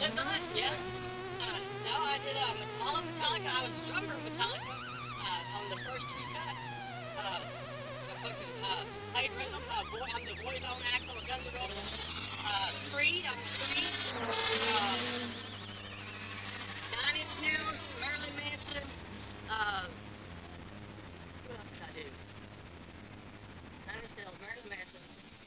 Slipknot, yeah. No, I did all of Metallica. I was the drummer of Metallica on the first three cuts. I fucking played rhythm. I'm the voice on Axl of Guns N' Roses. Creed, I'm Creed. Nine Inch Nails, Marilyn Manson. Who else did I do? Nine Inch Nails, Marilyn Manson.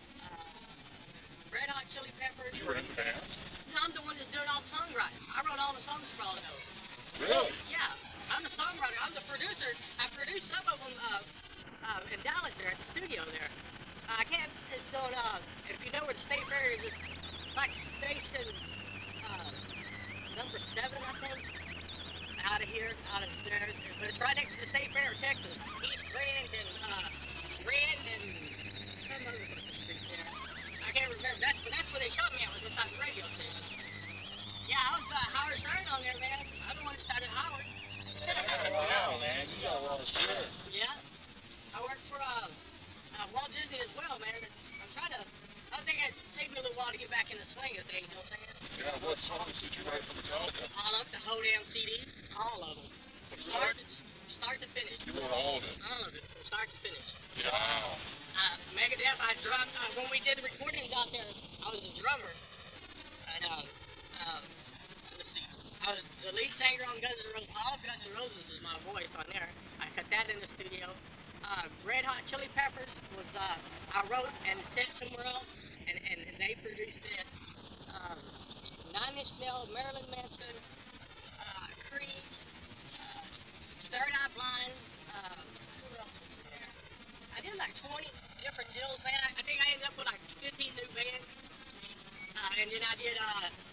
Red Hot Chili Peppers. You were in the band? No, I'm the one that's doing all the songwriting. I wrote all the songs for all of those. Really? Yeah, I'm the songwriter. I'm the producer. I produced some of them in Dallas there at the studio there. I can't. It's on. If you know where the State Fair is, it's like station number 7, I think. Out of here, out of there, but it's right next to the State Fair, Texas. East Grand and Red and some other street there. I can't remember. That's where they shot me at, was inside the radio station. Yeah, I was Howard Stern on there, man. I'm the one that started Howard. Wow, man, you got a lot of shit. Yeah. I worked for Walt Disney as well, man. I'm trying to. I think it'd take me a little while to get back in the swing of things, you know what I'm saying? Yeah, what songs did you write for Metallica? All of the whole damn CDs, all of them. From start to finish. You wrote all of it? All of it, from start to finish. Wow. Megadeth, I drummed, when we did the recordings out there, I was a drummer. And, let's see, I was the lead singer on Guns N' Roses. All of Guns N' Roses is my voice on there. I cut that in the studio. Red Hot Chili Peppers was, I wrote and sent somewhere else, and they produced it. Nine Inch Nails, Marilyn Manson, Creed, Third Eye Blind, who else was there? I did like 20 different deals, man. I think I ended up with like 15 new bands. And then I did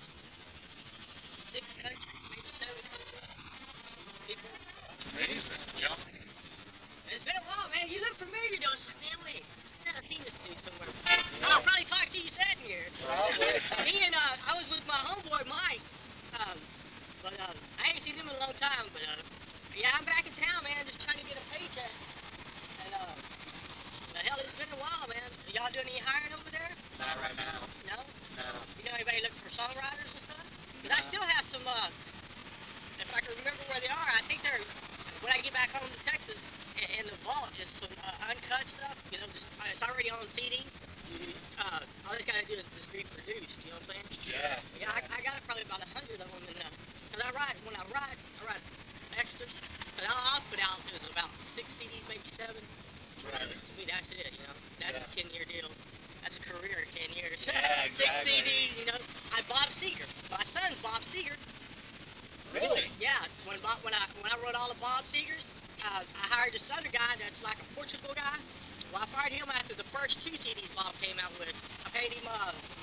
6 countries, maybe 7 countries. People. That's amazing. Yeah. It's been a while, man. You look familiar, though. It's like, man, wait. I've seen this dude somewhere. I'll probably talk to you sitting here. Probably. Me and I was with my homeboy Mike. But I ain't seen him in a long time. But yeah, I'm back in town, man. Just trying to get a paycheck. And the hell, it's been a while, man. Y'all doing any hiring over there? Not right now. No? No. You know anybody looking for songwriters and stuff? Because I still have some. If I can remember where they are, I think they're. When I get back home to Texas, in the vault, just some uncut stuff. You know, just it's already on CDs. Mm-hmm. All I just gotta do is just be produced. You know what I'm saying? Yeah. Yeah, I got probably about 100 of them in there. Cause when I write extras. But I'll put out is about 6 CDs, maybe 7. Right. To me, that's it. You know, that's a 10-year deal. That's a career, 10 years. Yeah, 6 exactly. CDs. You know, Bob Seger. My son's Bob Seger. Really? Yeah. When I wrote all of Bob Seger's. I hired this other guy that's like a Portugal guy. Well, I fired him after the first 2 CDs Bob came out with. I paid him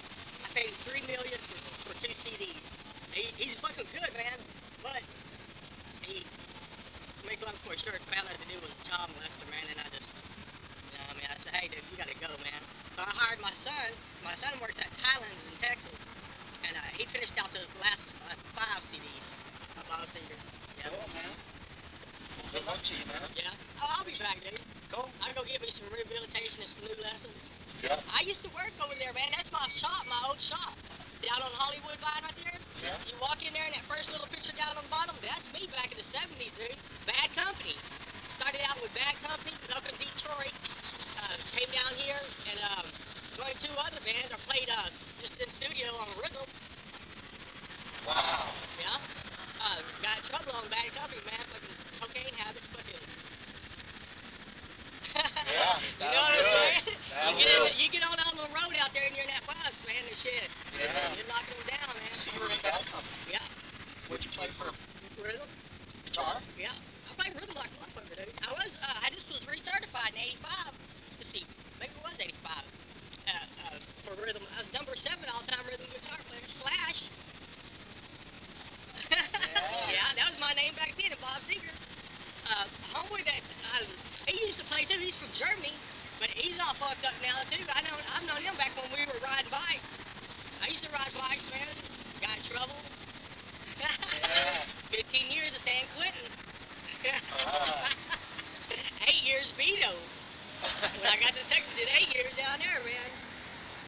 $3 million for 2 CDs. He's fucking good, man. But to make long story short, found out the dude was a child molester, man, and I just, you know, I mean, I said, hey, dude, you gotta go, man. So I hired my son. My son works at Thailand's in Texas, and he finished out the last 5 CDs of Bob Seger. Yeah. Cool, man. Good luck to you, man. Yeah. Oh, I'll be back, dude. Cool. I'll go get me some rehabilitation and some new lessons. Yeah. I used to work over there, man. That's my shop, my old shop. Down on Hollywood Vine right there. Yeah. You walk in there and that first little picture down on the bottom, that's me back in the 70s, dude. Bad Company. Started out with Bad Company up in Detroit. Came down here and joined 2 other bands. I played just in studio on Rhythm. Wow. Yeah. Got in trouble on Bad Company, man. Fucking cocaine habit, fucking. Yeah. You know what I'm saying? That'll You get on the road out there and you're in that bus, man, and shit. Yeah. You're knocking them down, man. So you were in Bad Company. Yeah. What'd you play for? Rhythm? Guitar? Yeah. I played rhythm like a motherfucker, dude. I just was recertified in 85. Let's see, maybe it was 85. For rhythm. I was number 7 all-time rhythm guitar player. Slash. Yeah, that was my name back then, Bob Seger. Homeboy that he used to play too. He's from Germany, but he's all fucked up now too. I've known him back when we were riding bikes. I used to ride bikes, man. Got in trouble. Yeah. 15 years of San Quentin. 8 years Vito. When I got to Texas, did 8 years down there, man.